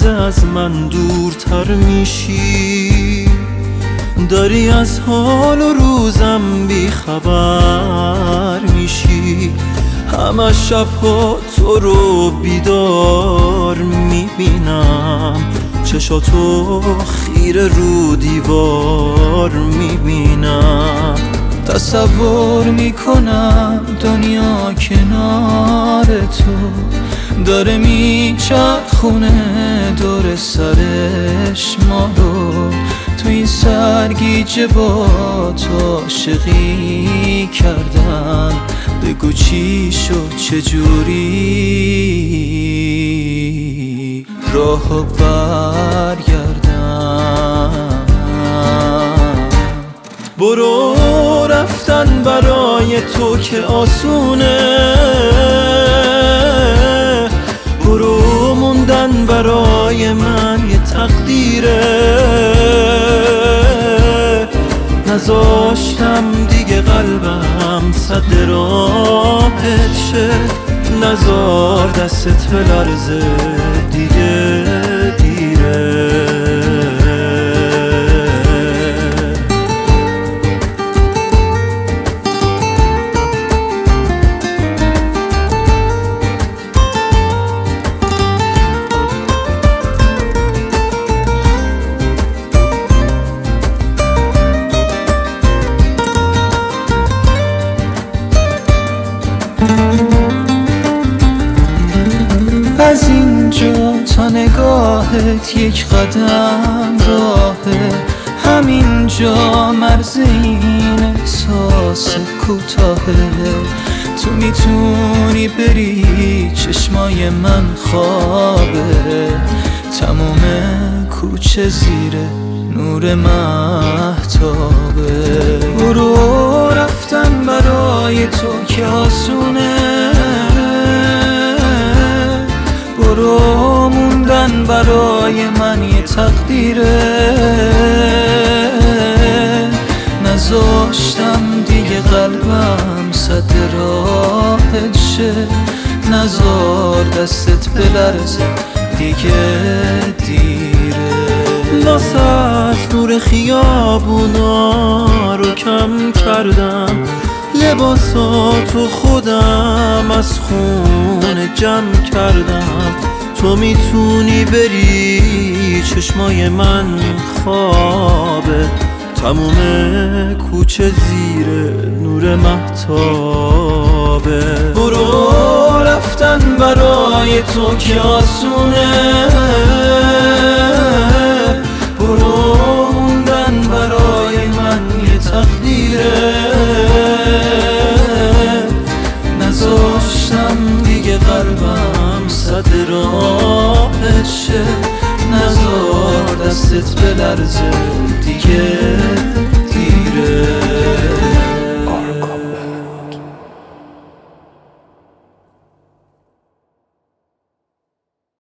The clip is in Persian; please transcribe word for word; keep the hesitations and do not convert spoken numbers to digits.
لحظه از من دورتر میشی، داری از حال و روزم بی خبر میشی. همه شبها تو رو بیدار میبینم، چشاتو خیره رو دیوار میبینم. تصور میکنم دنیا کنار تو داره میچرخونه دور سرش ما رو. تو این سرگیجه با تو عاشقی کردن، بگو چی شد چجوری راهو برگردم. برو رفتن برای تو که آسونه، برو موندن برای من یه تقدیره. نذاشتم دیگه قلبم صد راهت شه، نذار دستت بلرزه دیگه دیره. از اینجا تا نگاهت یک قدم راهه، همینجا مرز این احساس کوتاهه. تو میتونی بری چشمای من خوابه، تمام کوچه زیر نور مهتابه. برو رفتن برای تو که آسونه، برو موندن برای من یه تقدیره. نذاشتم دیگه قلبم صد راهت شه، نذار دستت بلرزه دیگه دیره. ناست نور خیابونا رو کم کردم، لباساتو خودم از خونه جمع کردم. تو میتونی بری چشمای من خوابه، تموم کوچه زیر نور مهتابه. برو رفتن برای تو که آسونه، برو موندن برای من یه تقدیره. نذاشتم دیگه قلبم صد راهت شه، نذار دستت بلرزه دیگه